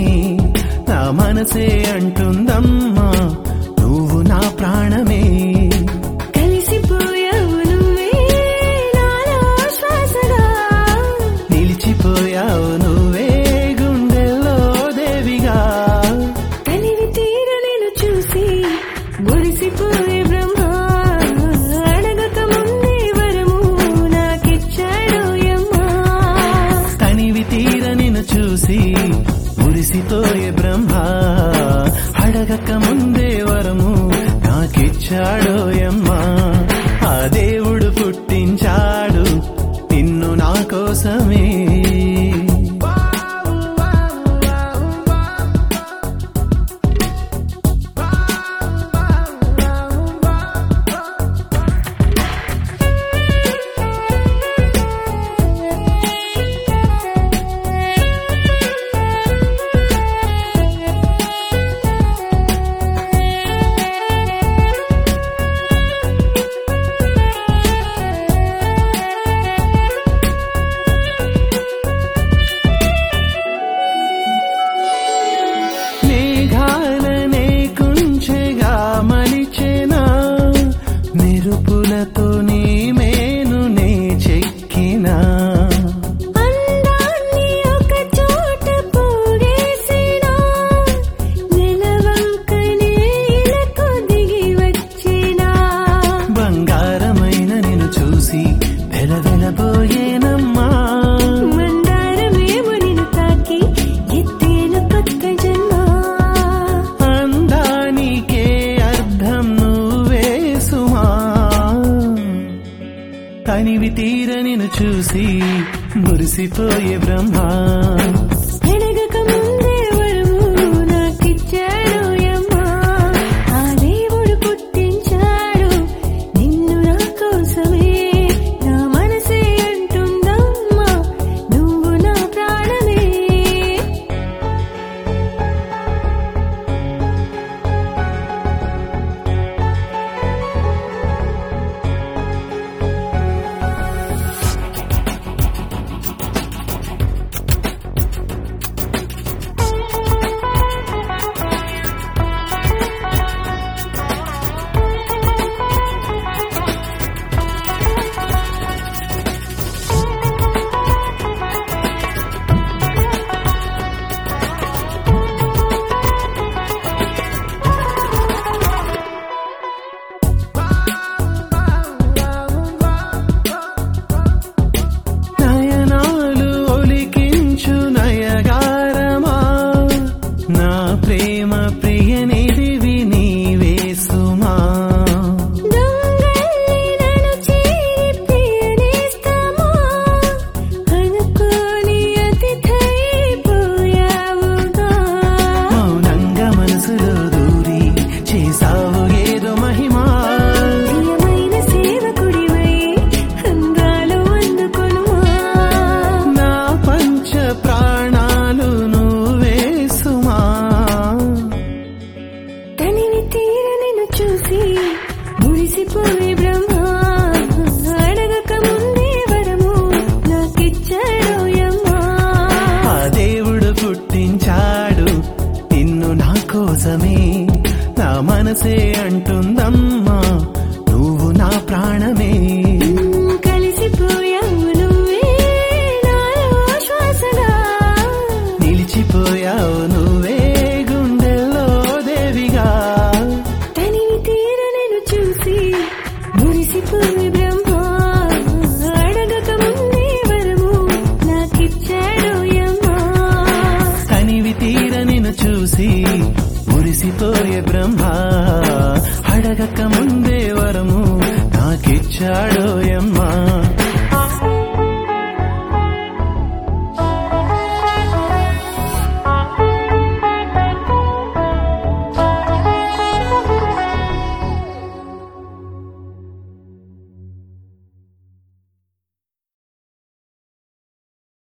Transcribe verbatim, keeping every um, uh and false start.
నా మనసే అంటుందమ్మా నువ్వు నా ప్రాణమే. కలిసిపోయావు నువ్వే నాలో శ్వాసగా, నిలిచిపోయావు నువ్వే గుండెల్లో దేవిగా. కలివి తీర నేను చూసి మురిసిపోయే బ్రహ్మ, అడగక ముందే వరము నాకిచ్చాడు యమ్మా. తనివి తీర నిన్ను చూసి మురిసిపోయే బ్రహ్మ, అడగక ముందే వరము నాకిచ్చాడో యమ్మా. ఆ దేవుడు పుట్టించాడు నిన్ను నా కోసమే. మెరుపులతో నీ మేను నే చెక్కినా, అందాన్ని ఒక చోట పోగేసినా, నిలవంకనే ఇలకు దిగి వచ్చినా. బంగారమైన నిన్ను చూసి వెలవెలబోయేనమ్మా, మందారమేమో నిన్ను తాకి ఎత్తేను కొత్త జన్మ. అందానికే అర్థం నువ్వే సుమా. తనివి తీర నిన్ను చూసి మురిసిపోయే బ్రహ్మ, అడగక ముందే వరము నాకిచ్చాడు యమ్మా. ఆ దేవుడు పుట్టించాడు నిన్ను నా కోసమే. నా మనసే అంటుందమ్మా నువ్వు నా ప్రాణమే. నయనాలు ఒలికించు నయగారమా, నా ప్రేమ ప్రియనిధివి నీవే సుమా. దొంగల్ని నన్ను చేరి ప్రియనేస్తమా, అనుకోని అతిథైపోయావుగా. మౌనంగా మనసులో దూరి చేసావు ఏదో మహిమా. ప్రియమైన సేవకుడివై అందాలు అందుకొనుమా. నా పంచ ప్రాణాలు నువ్వే సుమా. తనివి తీర నిన్ను చూసి మురిసిపోయే బ్రహ్మ, అడగక ముందే వరము నాకిచ్చాడు యమ్మా. ఆ దేవుడు పుట్టించాడు నిన్ను నా కోసమే. నా మనసే అంటుందమ్మా నువ్వు నా ప్రాణమే. కలిసిపోయావు నువ్వే నాలో శ్వాసగా, నిలిచిపోయావు నువ్వే గుండెల్లో దేవిగా. తనివి తీర నేను చూసి మురిసిపోయే బ్రహ్మ, అడగక ముందే వరము నాకిచ్చాడు యమ్మా. తనివి తీర నిన్ను చూసి మురిసిపోయే బ్రహ్మ, అడగక ముందే వరము నాకిచ్చాడో యమ్మా.